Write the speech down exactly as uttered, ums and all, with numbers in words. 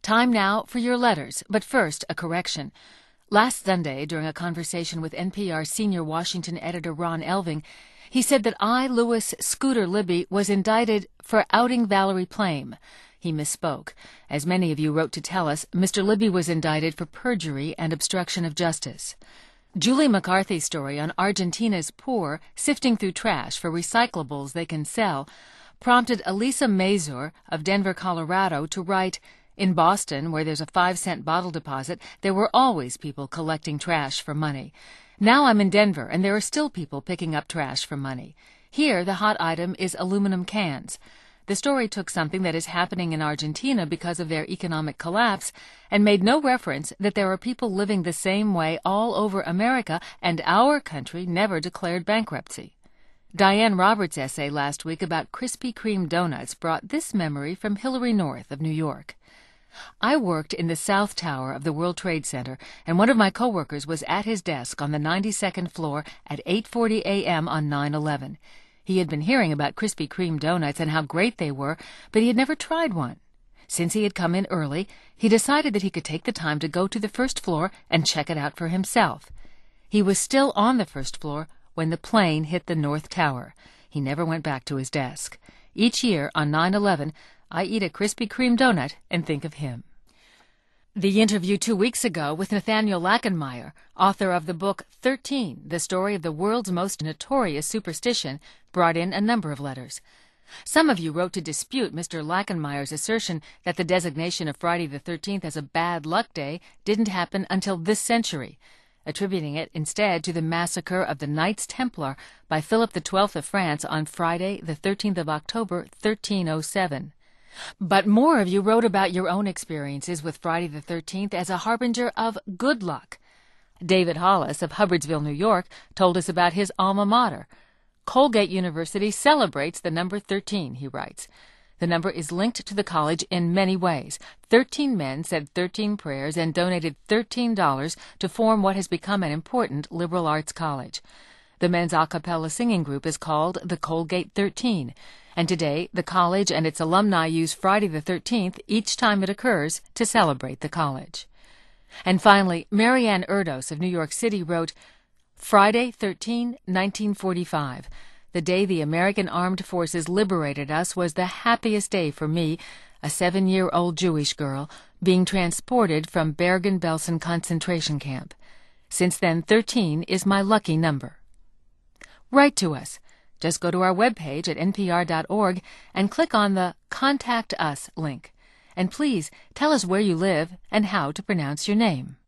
Time now for your letters, but first, a correction. Last Sunday, during a conversation with N P R senior Washington editor Ron Elving, he said that I, Louis Scooter Libby, was indicted for outing Valerie Plame. He misspoke. As many of you wrote to tell us, Mister Libby was indicted for perjury and obstruction of justice. Julie McCarthy's story on Argentina's poor sifting through trash for recyclables they can sell prompted Elisa Mazur of Denver, Colorado, to write, "In Boston, where there's a five-cent bottle deposit, there were always people collecting trash for money. Now I'm in Denver, and there are still people picking up trash for money. Here, the hot item is aluminum cans." The story took something that is happening in Argentina because of their economic collapse and made no reference that there are people living the same way all over America, and our country never declared bankruptcy. Diane Roberts' essay last week about Krispy Kreme donuts brought this memory from Hillary North of New York. I worked in the South Tower of the World Trade Center, and one of my coworkers was at his desk on the ninety-second floor at eight forty a m on nine eleven. He had been hearing about Krispy Kreme donuts and how great they were, but he had never tried one. Since he had come in early, he decided that he could take the time to go to the first floor and check it out for himself. He was still on the first floor when the plane hit the North Tower. He never went back to his desk. Each year on nine eleven, I eat a Krispy Kreme donut and think of him. The interview two weeks ago with Nathaniel Lackenmeyer, author of the book thirteen, The Story of the World's Most Notorious Superstition, brought in a number of letters. Some of you wrote to dispute Mister Lackenmeyer's assertion that the designation of Friday the thirteenth as a bad luck day didn't happen until this century, attributing it instead to the massacre of the Knights Templar by Philip the Twelfth of France on Friday the thirteenth of October, thirteen oh seven. But more of you wrote about your own experiences with Friday the thirteenth as a harbinger of good luck. David Hollis of Hubbardsville, New York, told us about his alma mater. Colgate University celebrates the number thirteen, he writes. The number is linked to the college in many ways. Thirteen men said thirteen prayers and donated thirteen dollars to form what has become an important liberal arts college. The men's a cappella singing group is called the Colgate thirteen, and today the college and its alumni use Friday the thirteenth each time it occurs to celebrate the college. And finally, Marianne Erdos of New York City wrote, Friday the thirteenth, nineteen forty-five. The day the American Armed Forces liberated us was the happiest day for me, a seven-year-old Jewish girl, being transported from Bergen-Belsen concentration camp. Since then, thirteen is my lucky number. Write to us. Just go to our webpage at N P R dot org and click on the Contact Us link. And please tell us where you live and how to pronounce your name.